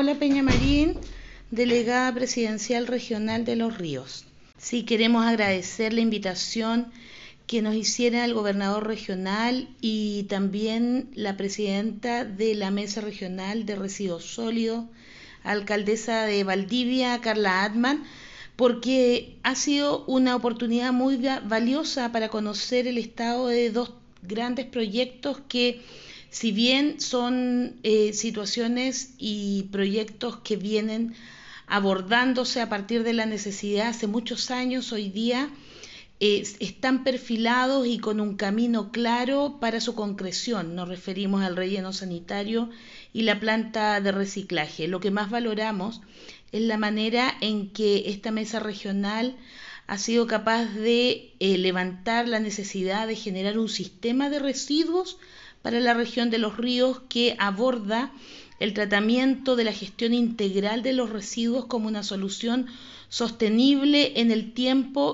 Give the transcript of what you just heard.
Paola Peñamarín, delegada presidencial regional de Los Ríos. Sí, queremos agradecer la invitación que nos hiciera el gobernador regional y también la presidenta de la Mesa Regional de Residuos Sólidos, alcaldesa de Valdivia, Carla Atman, porque ha sido una oportunidad muy valiosa para conocer el estado de dos grandes proyectos que, si bien son situaciones y proyectos que vienen abordándose a partir de la necesidad hace muchos años, hoy día están perfilados y con un camino claro para su concreción. Nos referimos al relleno sanitario y la planta de reciclaje. Lo que más valoramos es la manera en que esta mesa regional ha sido capaz de levantar la necesidad de generar un sistema de residuos para la región de Los Ríos que aborda el tratamiento de la gestión integral de los residuos como una solución sostenible en el tiempo